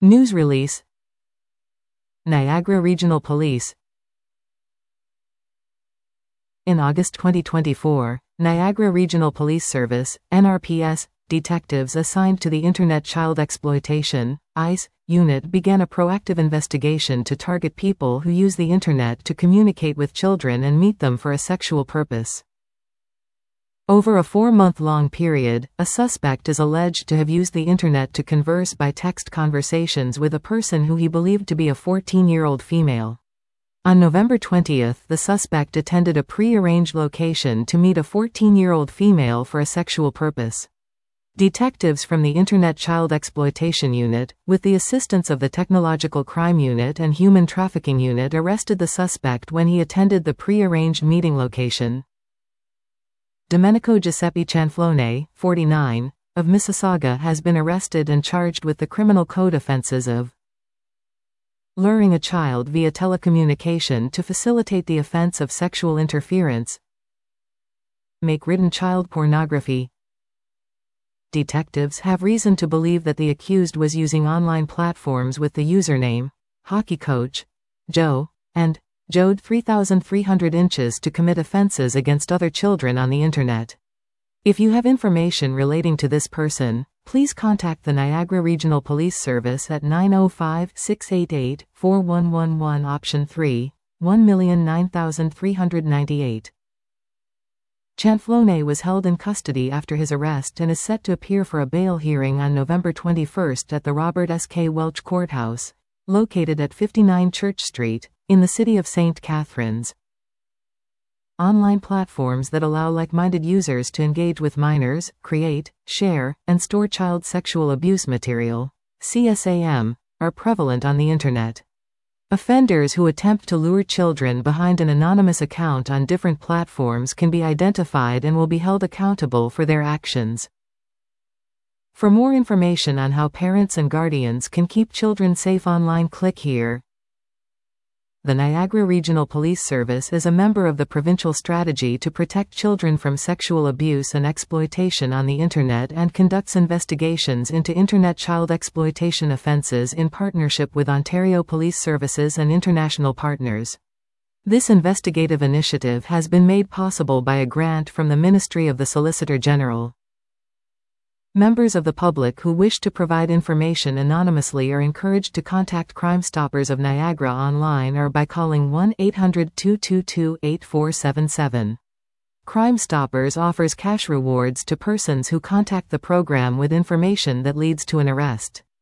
News release. Niagara Regional Police. In August 2024, Niagara Regional Police Service, NRPS, detectives assigned to the Internet Child Exploitation (ICE) unit began a proactive investigation to target people who use the Internet to communicate with children and meet them for a sexual purpose. Over a 4-month-long period, a suspect is alleged to have used the Internet to converse by text conversations with a person who he believed to be a 14-year-old female. On November 20, the suspect attended a pre-arranged location to meet a 14-year-old female for a sexual purpose. Detectives from the Internet Child Exploitation Unit, with the assistance of the Technological Crime Unit and Human Trafficking Unit, arrested the suspect when he attended the pre-arranged meeting location. Domenico Giuseppe Cianflone, 49, of Mississauga has been arrested and charged with the criminal code offenses of luring a child via telecommunication to facilitate the offense of sexual interference, make-ridden child pornography. Detectives have reason to believe that the accused was using online platforms with the username Hockey Coach Joe and Jode 3300 inches to commit offenses against other children on the Internet. If you have information relating to this person, please contact the Niagara Regional Police Service at 905-688-4111 option 3, 1,009,398. Cianflone was held in custody after his arrest and is set to appear for a bail hearing on November 21 at the Robert S. K. Welch Courthouse, located at 59 Church Street, in the city of St. Catharines. Online platforms that allow like-minded users to engage with minors, create, share, and store child sexual abuse material, CSAM, are prevalent on the Internet. Offenders who attempt to lure children behind an anonymous account on different platforms can be identified and will be held accountable for their actions. For more information on how parents and guardians can keep children safe online, click here. The Niagara Regional Police Service is a member of the provincial strategy to protect children from sexual abuse and exploitation on the Internet and conducts investigations into Internet child exploitation offences in partnership with Ontario Police Services and international partners. This investigative initiative has been made possible by a grant from the Ministry of the Solicitor General. Members of the public who wish to provide information anonymously are encouraged to contact Crime Stoppers of Niagara online or by calling 1-800-222-8477. Crime Stoppers offers cash rewards to persons who contact the program with information that leads to an arrest.